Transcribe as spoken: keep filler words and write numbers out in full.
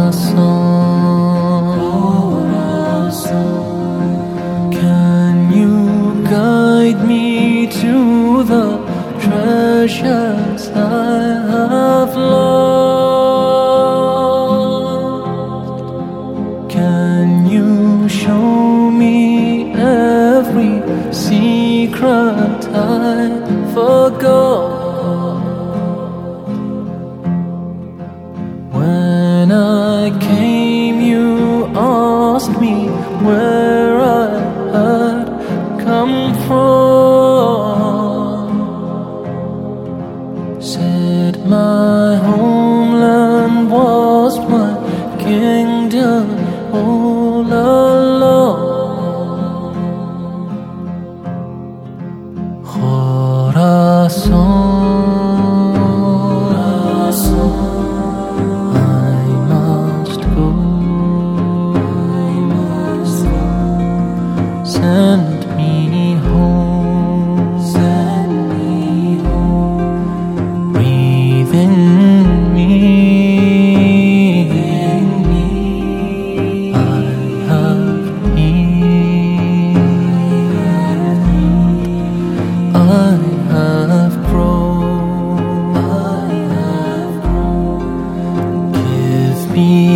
corazón. Can you guide me to the treasures I have lost? Can you show me every secret I forgot? When I came, you asked me where I had come from. Said my homeland was my kingdom all along. Corazón, I must go. Send me home. Send me home. Breathe in me. I have need. I have grown. I have grown. Give me